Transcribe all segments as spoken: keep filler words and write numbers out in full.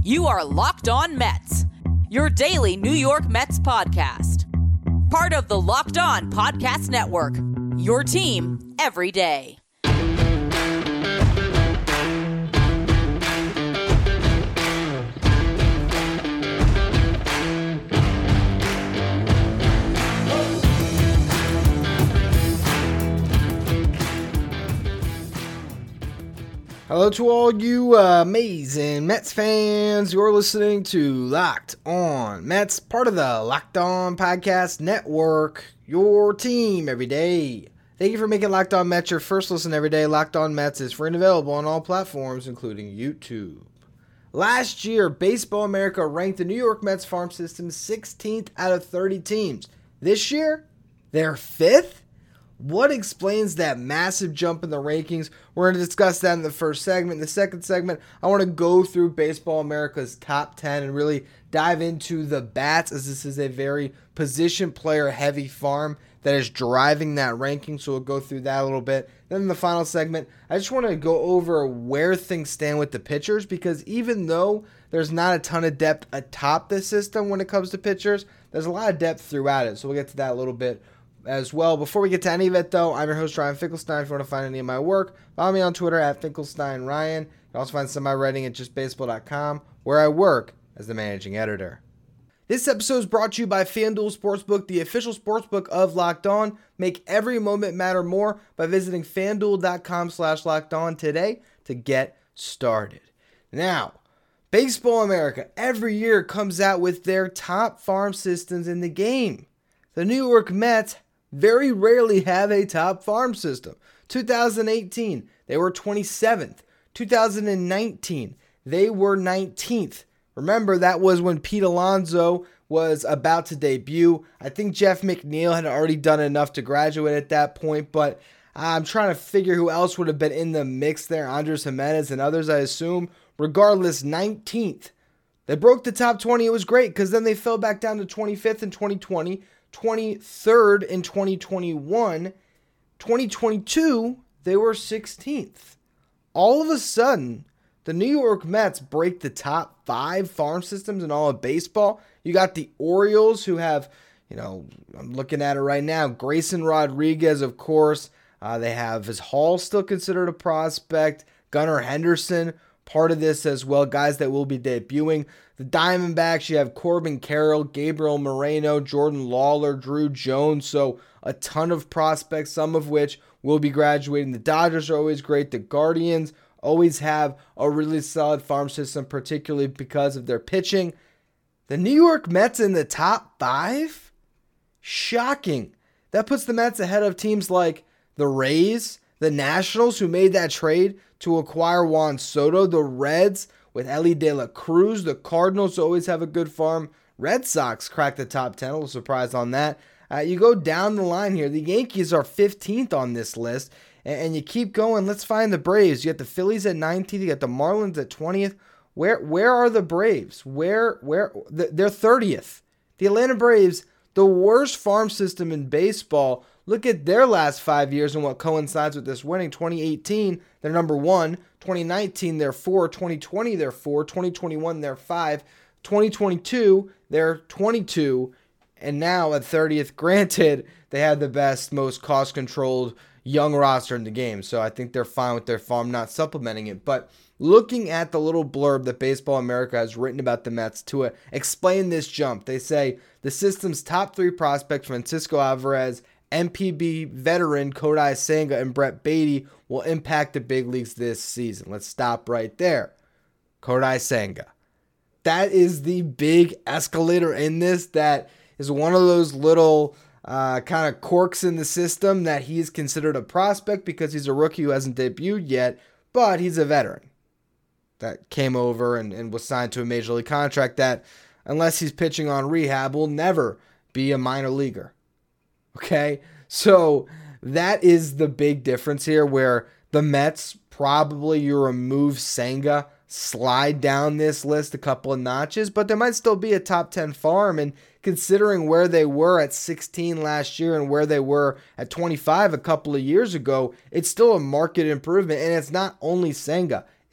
You are Locked On Mets, your daily New York Mets podcast. Part of the Locked On Podcast Network, your team every day. Hello to all you uh, amazing Mets fans. You're listening to Locked On Mets, part of the Locked On Podcast Network, your team every day. Thank you for making Locked On Mets your first listen every day. Locked On Mets is free and available on all platforms, including YouTube. Last year, Baseball America ranked the New York Mets farm system sixteenth out of thirty teams. This year, they're fifth? What explains that massive jump in the rankings? We're going to discuss that in the first segment. In the second segment, I want to go through Baseball America's top ten and really dive into the bats, as this is a very position player heavy farm that is driving that ranking. So we'll go through that a little bit. Then in the final segment, I just want to go over where things stand with the pitchers, because even though there's not a ton of depth atop the system when it comes to pitchers, there's a lot of depth throughout it. So we'll get to that a little bit as well. Before we get to any of it, though, I'm your host, Ryan Finkelstein. If you want to find any of my work, follow me on Twitter at FinkelsteinRyan. You can also find some of my writing at just baseball dot com, where I work as the managing editor. This episode is brought to you by FanDuel Sportsbook, the official sportsbook of Locked On. Make every moment matter more by visiting FanDuel.com slash Locked On today to get started. Now, Baseball America every year comes out with their top farm systems in the game. The New York Mets very rarely have a top farm system. two thousand eighteen, they were twenty-seventh. two thousand nineteen, they were nineteenth. Remember, that was when Pete Alonso was about to debut. I think Jeff McNeil had already done enough to graduate at that point, but I'm trying to figure who else would have been in the mix there. Andres Jimenez and others, I assume. Regardless, nineteenth. They broke the top twenty. It was great, because then they fell back down to twenty-fifth in twenty twenty. twenty-third in twenty twenty-one, twenty twenty-two, they were sixteenth. All of a sudden, the New York Mets break the top five farm systems in all of baseball. You got the Orioles, who have, you know, I'm looking at it right now, Grayson Rodriguez, of course. Uh, they have, is Hall still considered a prospect? Gunnar Henderson, part of this as well, guys that will be debuting. The Diamondbacks, you have Corbin Carroll, Gabriel Moreno, Jordan Lawler, Drew Jones, so a ton of prospects, some of which will be graduating. The Dodgers are always great. The Guardians always have a really solid farm system, particularly because of their pitching. The New York Mets in the top five? Shocking. That puts the Mets ahead of teams like the Rays, the Nationals, who made that trade to acquire Juan Soto, the Reds with Ellie De La Cruz, the Cardinals always have a good farm. Red Sox cracked the top ten, a little surprise on that. Uh, you go down the line here, the Yankees are fifteenth on this list, and, and you keep going. Let's find the Braves. You got the Phillies at nineteenth, you got the Marlins at twentieth. Where where are the Braves? Where where they're thirtieth. The Atlanta Braves, the worst farm system in baseball. Look at their last five years and what coincides with this winning. twenty eighteen, they're number one. twenty nineteen, they're four. twenty twenty, they're four. twenty twenty-one, they're five. twenty twenty-two, they're twenty-two. And now at thirtieth, granted, they had the best, most cost-controlled young roster in the game. So I think they're fine with their farm not supplementing it. But looking at the little blurb that Baseball America has written about the Mets to uh, explain this jump, they say the system's top three prospects, Francisco Alvarez, M P B veteran Kodai Senga, and Brett Baty, will impact the big leagues this season. Let's stop right there. Kodai Senga. That is the big escalator in this. That is one of those little uh, kind of quirks in the system, that he's considered a prospect because he's a rookie who hasn't debuted yet, but he's a veteran that came over and, and was signed to a major league contract that, unless he's pitching on rehab, will never be a minor leaguer. Okay, so that is the big difference here, where the Mets, probably you remove Senga, slide down this list a couple of notches, but there might still be a top ten farm. And considering where they were at sixteen last year and where they were at twenty-five a couple of years ago, it's still a market improvement. And it's not only Senga,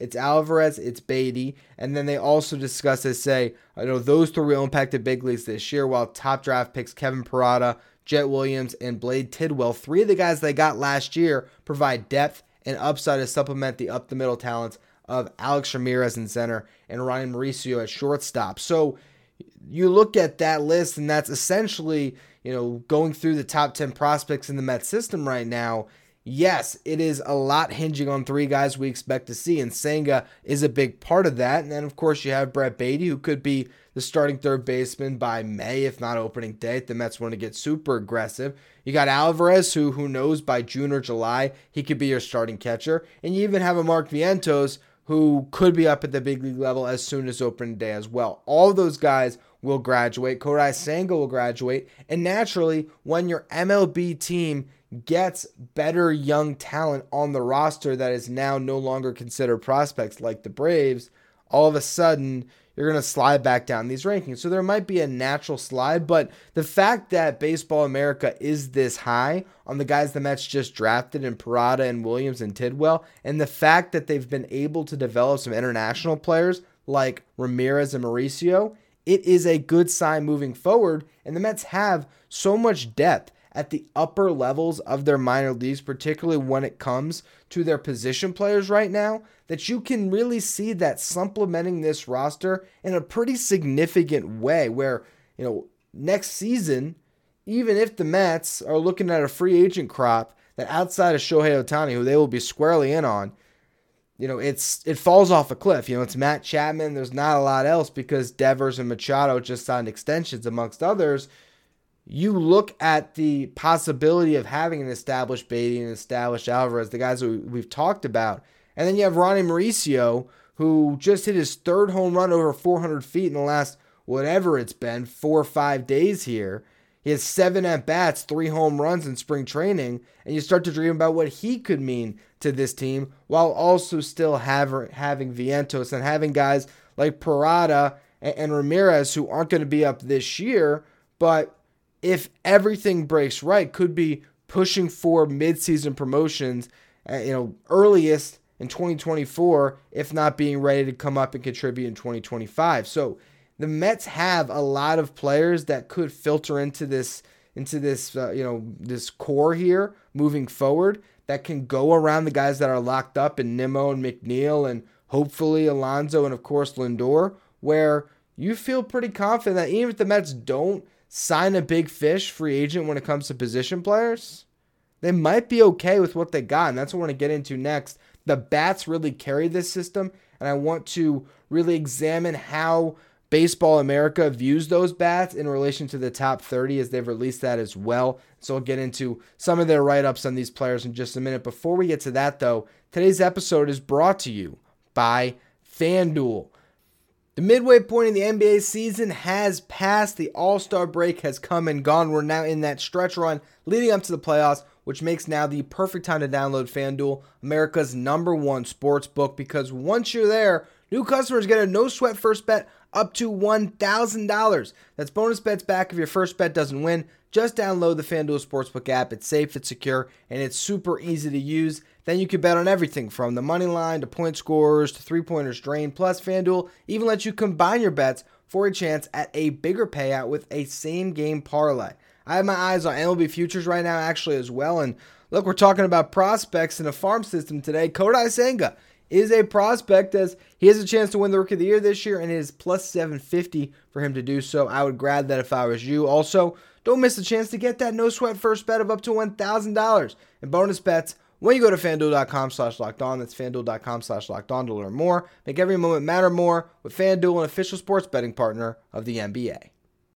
it's Alvarez, it's Beatty, and then they also discuss, they say, I know those three will impact the big leagues this year, while top draft picks Kevin Parada, Jet Williams, and Blade Tidwell, three of the guys they got last year, provide depth and upside to supplement the up-the-middle talents of Alex Ramirez in center and Ryan Mauricio at shortstop. So you look at that list, and that's essentially, you know, going through the top ten prospects in the Mets system right now. Yes, it is a lot hinging on three guys we expect to see, and Senga is a big part of that. And then, of course, you have Brett Beatty, who could be the starting third baseman by May, if not opening day, if the Mets want to get super aggressive. You got Alvarez, who who knows by June or July, he could be your starting catcher. And you even have a Mark Vientos, who could be up at the big league level as soon as opening day as well. All of those guys will graduate. Kodai Senga will graduate. And naturally, when your M L B team gets better young talent on the roster that is now no longer considered prospects like the Braves, all of a sudden you're going to slide back down these rankings. So there might be a natural slide, but the fact that Baseball America is this high on the guys the Mets just drafted in Parada and Williams and Tidwell, and the fact that they've been able to develop some international players like Ramirez and Mauricio, it is a good sign moving forward, and the Mets have so much depth at the upper levels of their minor leagues, particularly when it comes to their position players right now, that you can really see that supplementing this roster in a pretty significant way where, you know, next season, even if the Mets are looking at a free agent crop that outside of Shohei Ohtani, who they will be squarely in on, you know, it's it falls off a cliff. You know, it's Matt Chapman. There's not a lot else because Devers and Machado just signed extensions amongst others. You look at the possibility of having an established Beatty and established Alvarez, the guys that we've talked about. And then you have Ronnie Mauricio, who just hit his third home run over four hundred feet in the last, whatever it's been, four or five days here. He has seven at-bats, three home runs in spring training, and you start to dream about what he could mean to this team while also still have, having Vientos and having guys like Parada and, and Ramirez who aren't going to be up this year, but if everything breaks right, could be pushing for midseason promotions, uh, you know, earliest in twenty twenty-four, if not being ready to come up and contribute in twenty twenty-five. So the Mets have a lot of players that could filter into this, into this, uh, you know, this core here moving forward that can go around the guys that are locked up in Nimmo and McNeil and hopefully Alonso and of course Lindor, where you feel pretty confident that even if the Mets don't sign a big fish free agent when it comes to position players, they might be okay with what they got. And that's what I want to get into next. The bats really carry this system, and I want to really examine how Baseball America views those bats in relation to the top thirty as they've released that as well. So I'll get into some of their write-ups on these players in just a minute. Before we get to that, though, today's episode is brought to you by FanDuel. The midway point in the N B A season has passed. The All-Star break has come and gone. We're now in that stretch run leading up to the playoffs, which makes now the perfect time to download FanDuel, America's number one sports book, because once you're there, new customers get a no-sweat first bet up to one thousand dollars. That's bonus bets back if your first bet doesn't win. Just download the FanDuel Sportsbook app. It's safe, it's secure, and it's super easy to use. Then you can bet on everything from the money line to point scorers to three-pointers drained. Plus, FanDuel even lets you combine your bets for a chance at a bigger payout with a same-game parlay. I have my eyes on M L B futures right now actually as well. And look, we're talking about prospects in a farm system today. Kodai Senga is a prospect as he has a chance to win the Rookie of the Year this year, and it is plus seven fifty for him to do so. I would grab that if I was you. Also, don't miss the chance to get that no-sweat first bet of up to one thousand dollars in bonus bets when you go to FanDuel.com slash locked on. That's FanDuel.com slash locked on to learn more. Make every moment matter more with FanDuel, an official sports betting partner of the N B A.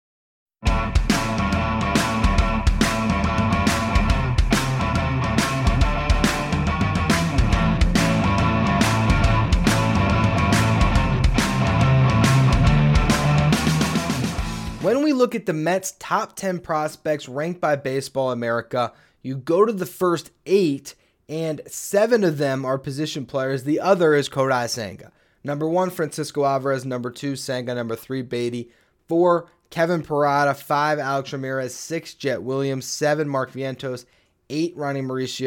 When we look at the Mets' top ten prospects ranked by Baseball America, you go to the first eight, and seven of them are position players. The other is Kodai Senga. Number one, Francisco Alvarez. Number two, Senga. Number three, Beatty. Four, Kevin Parada. Five, Alex Ramirez. Six, Jet Williams. Seven, Mark Vientos. Eight, Ronnie Mauricio.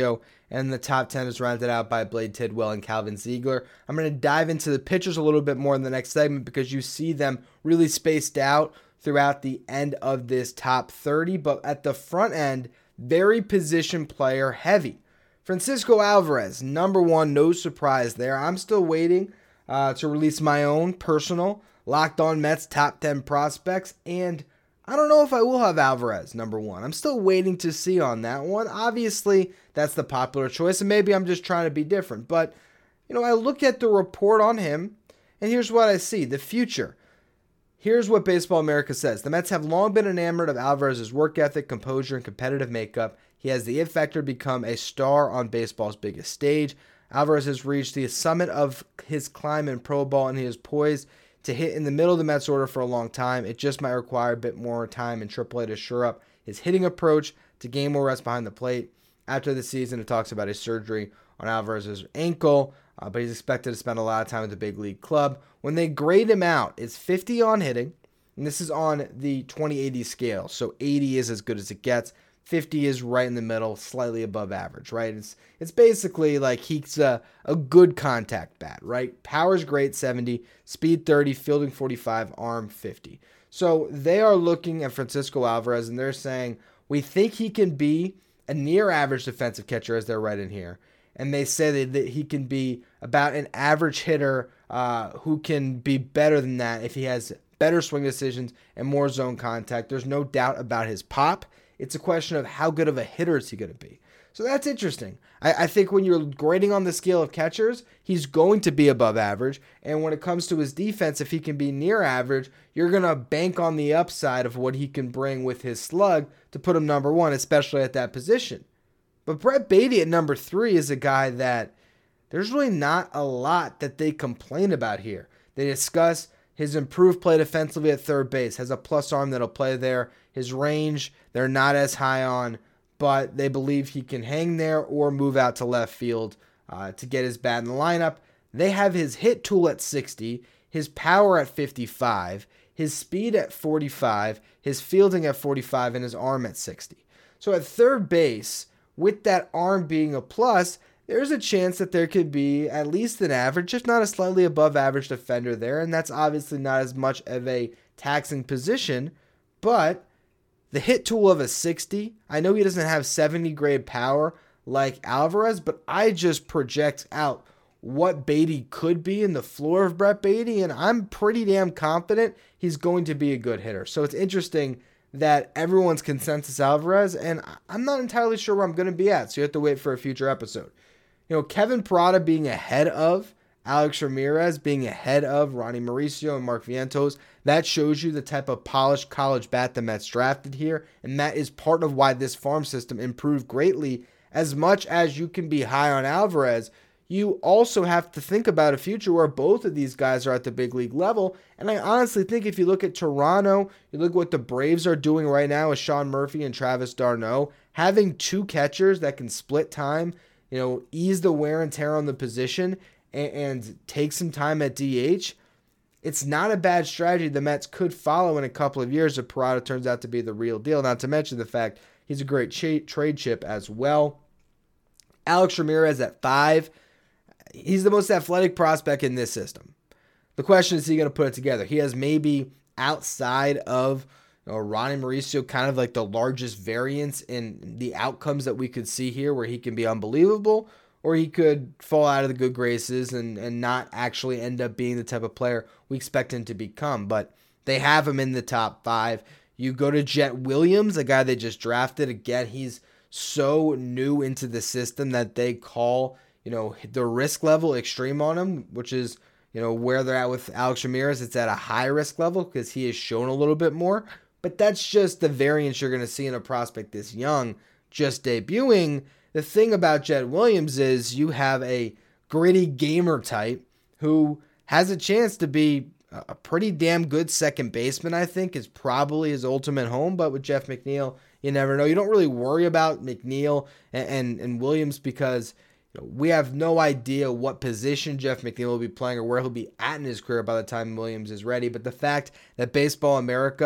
and the top ten is rounded out by Blade Tidwell and Calvin Ziegler. I'm going to dive into the pitchers a little bit more in the next segment because you see them really spaced out throughout the end of this top thirty, but at the front end, very position player heavy. Francisco Alvarez, number one, no surprise there. I'm still waiting uh, to release my own personal Locked On Mets top ten prospects, and I don't know if I will have Alvarez number one. I'm still waiting to see on that one. Obviously, that's the popular choice, and maybe I'm just trying to be different. But, you know, I look at the report on him, and here's what I see. The future. Here's what Baseball America says. The Mets have long been enamored of Alvarez's work ethic, composure, and competitive makeup. He has the it factor to become a star on baseball's biggest stage. Alvarez has reached the summit of his climb in pro ball, and he is poised to hit in the middle of the Mets order for a long time. It just might require a bit more time in triple A to shore up his hitting approach, to gain more reps behind the plate. After the season, it talks about his surgery on Alvarez's ankle, uh, but he's expected to spend a lot of time at the big league club. When they grade him out, it's fifty on hitting, and this is on the twenty eighty scale, so eighty is as good as it gets. fifty is right in the middle, slightly above average, right? It's it's basically like he's a, a good contact bat, right? Power's great, seventy, speed thirty, fielding forty-five, arm fifty. So they are looking at Francisco Alvarez, and they're saying, we think he can be a near average defensive catcher, as they're right in here. And they say that, that he can be about an average hitter uh, who can be better than that if he has better swing decisions and more zone contact. There's no doubt about his pop. It's a question of how good of a hitter is he going to be. So that's interesting. I, I think when you're grading on the scale of catchers, he's going to be above average. And when it comes to his defense, if he can be near average, you're going to bank on the upside of what he can bring with his slug to put him number one, especially at that position. But Brett Baty at number three is a guy that there's really not a lot that they complain about here. They discuss his improved play defensively at third base, has a plus arm that'll play there. His range, they're not as high on, but they believe he can hang there or move out to left field uh, to get his bat in the lineup. They have his hit tool at sixty, his power at fifty-five, his speed at forty-five, his fielding at forty-five, and his arm at sixty. So at third base, with that arm being a plus, there's a chance that there could be at least an average, if not a slightly above average defender there, and that's obviously not as much of a taxing position, but the hit tool of a sixty, I know he doesn't have seventy grade power like Alvarez, but I just project out what Baty could be in the floor of Brett Baty, and I'm pretty damn confident he's going to be a good hitter. So it's interesting that everyone's consensus Alvarez, and I'm not entirely sure where I'm going to be at, so you have to wait for a future episode. You know, Kevin Parada being ahead of Alex Ramirez, being ahead of Ronnie Mauricio and Mark Vientos, that shows you the type of polished college bat the Mets drafted here, and that is part of why this farm system improved greatly. As much as you can be high on Alvarez, you also have to think about a future where both of these guys are at the big league level. And I honestly think if you look at Toronto, you look at what the Braves are doing right now with Sean Murphy and Travis d'Arnaud, having two catchers that can split time, you know, ease the wear and tear on the position and, and take some time at D H, it's not a bad strategy the Mets could follow in a couple of years if Parada turns out to be the real deal. Not to mention the fact he's a great cha- trade chip as well. Alex Ramirez at five. He's the most athletic prospect in this system. The question is, is he going to put it together? He has maybe outside of you know, Ronnie Mauricio kind of like the largest variance in the outcomes that we could see here, where he can be unbelievable or he could fall out of the good graces and, and not actually end up being the type of player we expect him to become. But they have him in the top five. You go to Jet Williams, a guy they just drafted. Again, he's so new into the system that they call you know, the risk level extreme on him, which is, you know, where they're at with Alex Ramirez. It's at a high risk level because he has shown a little bit more. But that's just the variance you're going to see in a prospect this young, just debuting. The thing about Jet Williams is you have a gritty gamer type who has a chance to be a pretty damn good second baseman, I think, is probably his ultimate home. But with Jeff McNeil, you never know. You don't really worry about McNeil and, and, and Williams because you know, we have no idea what position Jeff McNeil will be playing or where he'll be at in his career by the time Williams is ready. But the fact that Baseball America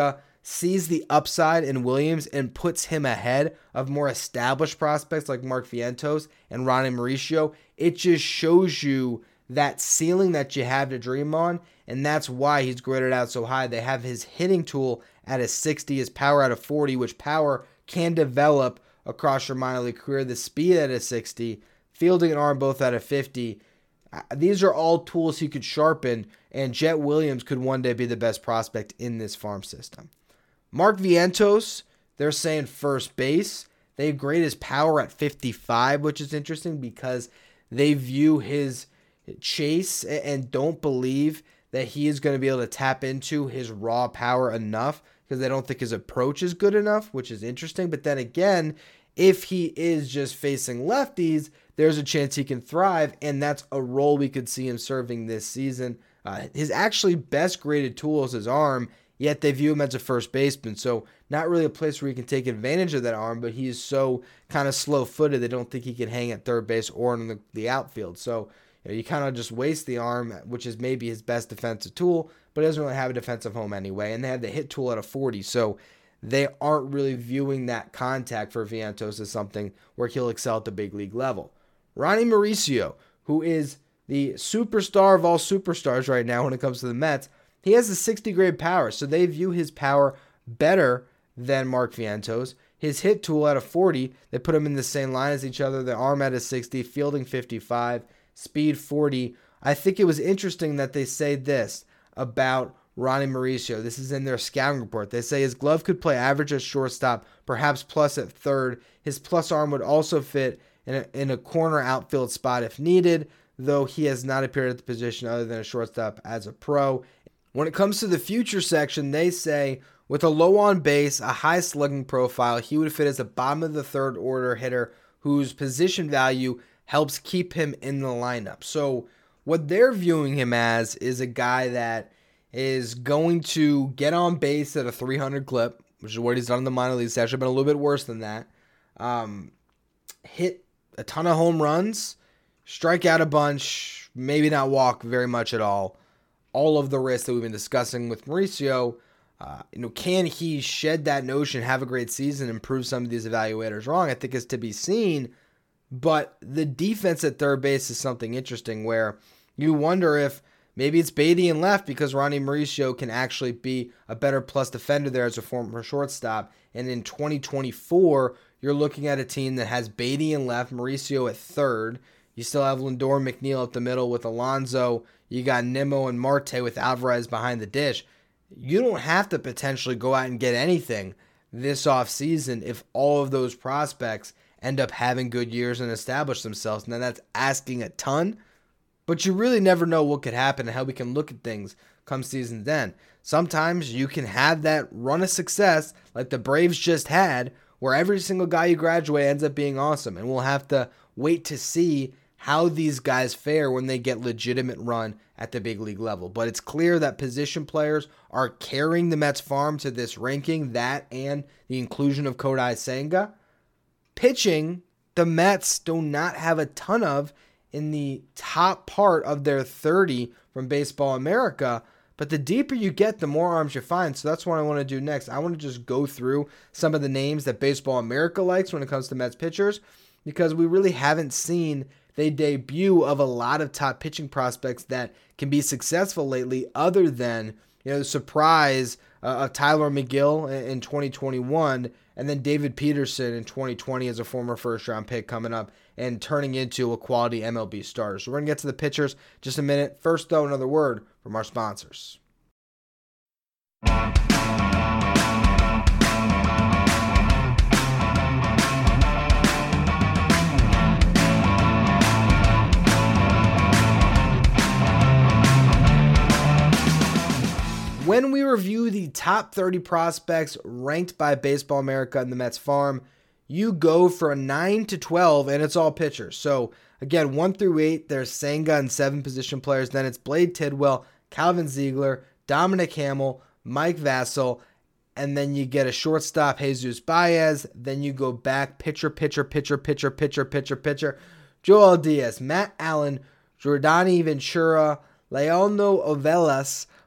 sees the upside in Williams and puts him ahead of more established prospects like Mark Vientos and Ronnie Mauricio, it just shows you that ceiling that you have to dream on, and that's why he's graded out so high. They have his hitting tool at a sixty, his power at a forty, which power can develop across your minor league career, the speed at a sixty, fielding and arm both at a fifty. These are all tools he could sharpen, and Jet Williams could one day be the best prospect in this farm system. Mark Vientos, they're saying first base. They grade his power at fifty-five, which is interesting because they view his chase and don't believe that he is going to be able to tap into his raw power enough because they don't think his approach is good enough, which is interesting. But then again, if he is just facing lefties, there's a chance he can thrive, and that's a role we could see him serving this season. Uh, his actually best graded tool is his arm, yet they view him as a first baseman, so not really a place where he can take advantage of that arm, but he is so kind of slow-footed they don't think he can hang at third base or in the, the outfield. So you know, you kind of just waste the arm, which is maybe his best defensive tool, but he doesn't really have a defensive home anyway, and they have the hit tool at a forty, so they aren't really viewing that contact for Vientos as something where he'll excel at the big league level. Ronnie Mauricio, who is the superstar of all superstars right now when it comes to the Mets, he has a sixty grade power, so they view his power better than Mark Vientos. His hit tool at a forty, they put him in the same line as each other. The arm at a sixty, fielding fifty-five, speed forty. I think it was interesting that they say this about Ronnie Mauricio. This is in their scouting report. They say his glove could play average at shortstop, perhaps plus at third. His plus arm would also fit in a, in a corner outfield spot if needed, though he has not appeared at the position other than a shortstop as a pro. When it comes to the future section, they say with a low on base, a high slugging profile, he would fit as a bottom of the third order hitter whose position value helps keep him in the lineup. So what they're viewing him as is a guy that is going to get on base at a three hundred clip, which is what he's done in the minor leagues. It's actually been a little bit worse than that. Um, hit a ton of home runs, strike out a bunch, maybe not walk very much at all. All of the risks that we've been discussing with Mauricio, uh, you know, can he shed that notion, have a great season, and prove some of these evaluators wrong? I think is to be seen. But the defense at third base is something interesting where you wonder if maybe it's Beatty in left because Ronnie Mauricio can actually be a better plus defender there as a former shortstop. And in twenty twenty-four, you're looking at a team that has Beatty in left, Mauricio at third. You still have Lindor and McNeil at the middle with Alonso. You got Nimmo and Marte with Alvarez behind the dish. You don't have to potentially go out and get anything this offseason if all of those prospects end up having good years and establish themselves. Now that's asking a ton, but you really never know what could happen and how we can look at things come season's end. Sometimes you can have that run of success like the Braves just had where every single guy you graduate ends up being awesome, and we'll have to wait to see how these guys fare when they get legitimate run at the big league level. But it's clear that position players are carrying the Mets farm to this ranking, that and the inclusion of Kodai Senga. Pitching, the Mets do not have a ton of in the top part of their thirty from Baseball America, but the deeper you get, the more arms you find. So that's what I want to do next. I want to just go through some of the names that Baseball America likes when it comes to Mets pitchers, because we really haven't seen the debut of a lot of top pitching prospects that can be successful lately, other than, you know, the surprise uh, of Tyler McGill in twenty twenty-one, and then David Peterson in twenty twenty as a former first-round pick coming up and turning into a quality M L B starter. So we're going to get to the pitchers in just a minute. First, though, another word from our sponsors. When we review the top thirty prospects ranked by Baseball America and the Mets farm, you go for a nine to twelve, and it's all pitchers. So, again, one through eight, there's Senga and seven position players. Then it's Blade Tidwell, Calvin Ziegler, Dominic Hamill, Mike Vassell, and then you get a shortstop, Jesus Baez. Then you go back, pitcher, pitcher, pitcher, pitcher, pitcher, pitcher, pitcher, Joel Diaz, Matt Allen, Jordani Ventura, Leonardo Ovelas,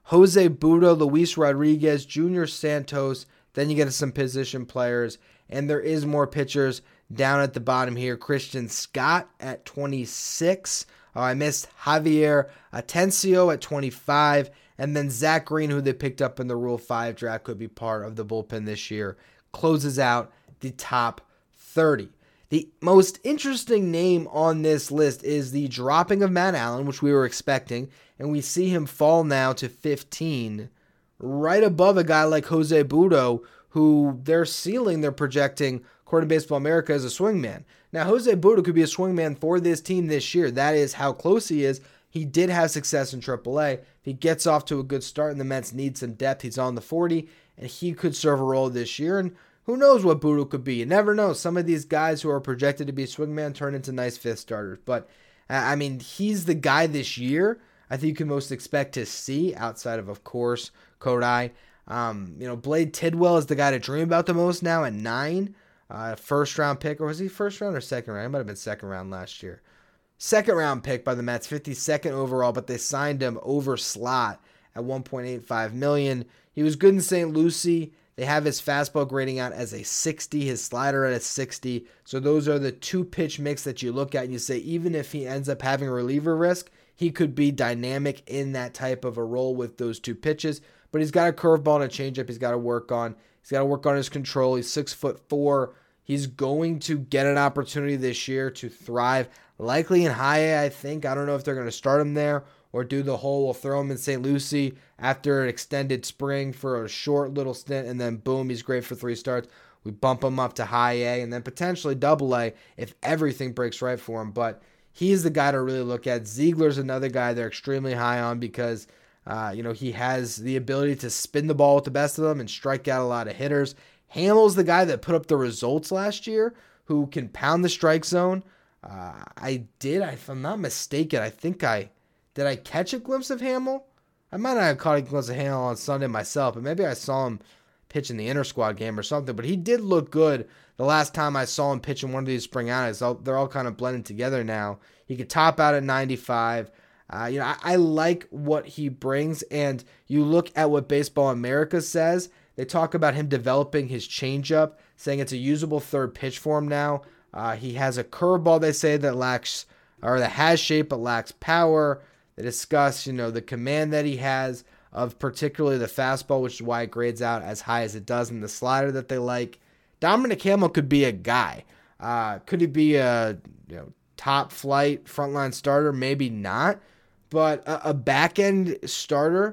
Jose Budo, Luis Rodriguez, Junior Santos. Then you get some position players, and there is more pitchers down at the bottom here. Christian Scott at twenty-six. Oh, I missed Javier Atencio at twenty-five. And then Zach Green, who they picked up in the Rule five draft, could be part of the bullpen this year, closes out the top thirty. The most interesting name on this list is the dropping of Matt Allan, which we were expecting, and we see him fall now to fifteen, right above a guy like Jose Budo, who their ceiling they're projecting, according to Baseball America, as a swingman. Now, Jose Budo could be a swingman for this team this year. That is how close he is. He did have success in triple A. If he gets off to a good start and the Mets need some depth, he's on the forty, and he could serve a role this year. And who knows what Budo could be? You never know. Some of these guys who are projected to be swingman turn into nice fifth starters. But, I mean, he's the guy this year I think you can most expect to see outside of, of course, Kodai. Um, you know, Blade Tidwell is the guy to dream about the most now at nine. Uh, first round pick, or was he first round or second round? He might have been second round last year. Second round pick by the Mets, fifty-second overall, but they signed him over slot at one point eight five million dollars. He was good in Saint Lucie. They have his fastball grading out as a sixty, his slider at a sixty. So those are the two pitch mix that you look at and you say, even if he ends up having a reliever risk, he could be dynamic in that type of a role with those two pitches. But he's got a curveball and a changeup he's got to work on. He's got to work on his control. He's six foot four. He's going to get an opportunity this year to thrive, likely in high A, I think. I don't know if they're going to start him there or do the whole, we'll throw him in Saint Lucie after an extended spring for a short little stint, and then boom, he's great for three starts. We bump him up to high A and then potentially double A if everything breaks right for him. But he's the guy to really look at. Ziegler's another guy they're extremely high on because uh, you know, he has the ability to spin the ball with the best of them and strike out a lot of hitters. Hamill's the guy that put up the results last year, who can pound the strike zone. Uh, I did, if I'm not mistaken, I think I, did I catch a glimpse of Hamill? I might not have caught a glimpse of Hamill on Sunday myself, but maybe I saw him pitch in the inter-squad game or something. But he did look good the last time I saw him pitch in one of these spring outings. They're all kind of blending together now. He could top out at ninety-five. Uh, you know, I, I like what he brings, and you look at what Baseball America says. They talk about him developing his changeup, saying it's a usable third pitch for him now. Uh, he has a curveball, they say, that lacks, or that has shape but lacks power. They discuss, you know, the command that he has of particularly the fastball, which is why it grades out as high as it does, and the slider that they like. Dominic Hamill could be a guy. Uh, could he be a you know top flight frontline starter? Maybe not. But a, a back-end starter,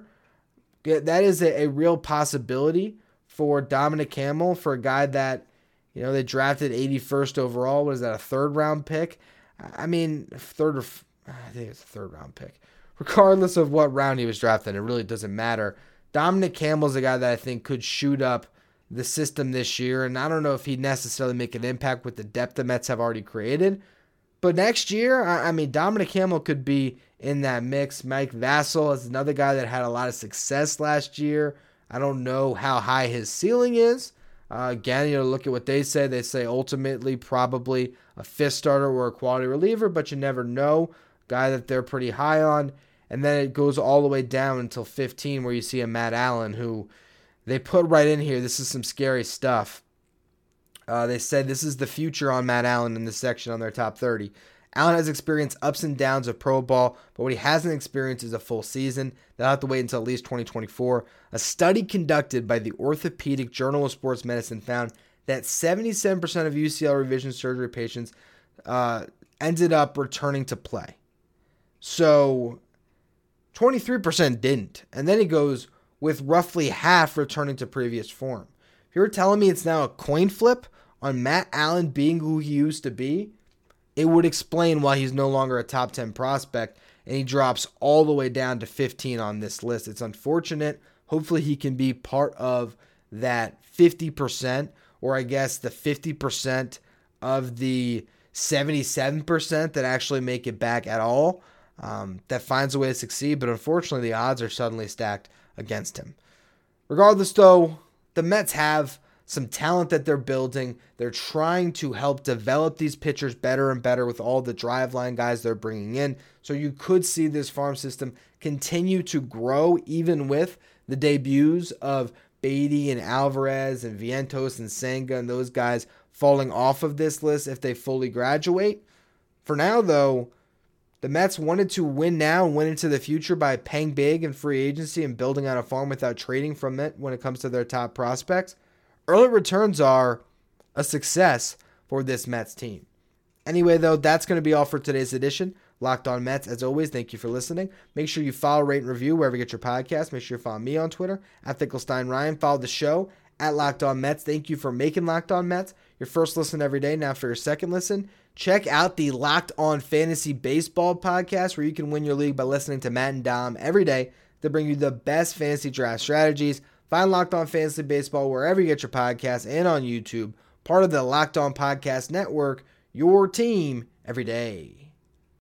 that is a, a real possibility for Dominic Hamill, for a guy that, you know, they drafted eighty-first overall. What is that, a third-round pick? I mean, third or, I think it's a third-round pick. Regardless of what round he was drafted, it really doesn't matter. Dominic Hamill's a guy that I think could shoot up the system this year, and I don't know if he'd necessarily make an impact with the depth the Mets have already created. But next year, I mean, Dominic Hamill could be in that mix. Mike Vassell is another guy that had a lot of success last year. I don't know how high his ceiling is. Uh, again, you know, look at what they say. They say ultimately probably a fifth starter or a quality reliever, but you never know. Guy that they're pretty high on. And then it goes all the way down until fifteen, where you see a Matt Allan, who they put right in here. This is some scary stuff. Uh, they said this is the future on Matt Allan in this section on their top thirty. Allan has experienced ups and downs of pro ball, but what he hasn't experienced is a full season. They'll have to wait until at least twenty twenty-four. A study conducted by the Orthopedic Journal of Sports Medicine found that seventy-seven percent of U C L revision surgery patients uh, ended up returning to play. So twenty-three percent didn't. And then he goes with roughly half returning to previous form. If you're telling me it's now a coin flip on Matt Allan being who he used to be, it would explain why he's no longer a top ten prospect and he drops all the way down to fifteen on this list. It's unfortunate. Hopefully he can be part of that fifty percent, or I guess the fifty percent of the seventy-seven percent that actually make it back at all, um, that finds a way to succeed. But unfortunately, the odds are suddenly stacked against him. Regardless, though, the Mets have some talent that they're building. They're trying to help develop these pitchers better and better with all the driveline guys they're bringing in. So you could see this farm system continue to grow even with the debuts of Beatty and Alvarez and Vientos and Senga and those guys falling off of this list if they fully graduate. For now, though, the Mets wanted to win now and win into the future by paying big in free agency and building out a farm without trading from it when it comes to their top prospects. Early returns are a success for this Mets team. Anyway, though, that's going to be all for today's edition. Locked On Mets. As always, thank you for listening. Make sure you follow, rate, and review wherever you get your podcast. Make sure you follow me on Twitter, at Finkelstein Ryan. Follow the show, at Locked On Mets. Thank you for making Locked On Mets your first listen every day. Now for your second listen, check out the Locked On Fantasy Baseball podcast, where you can win your league by listening to Matt and Dom every day to bring you the best fantasy draft strategies. Find Locked On Fantasy Baseball wherever you get your podcasts and on YouTube. Part of the Locked On Podcast Network, your team every day.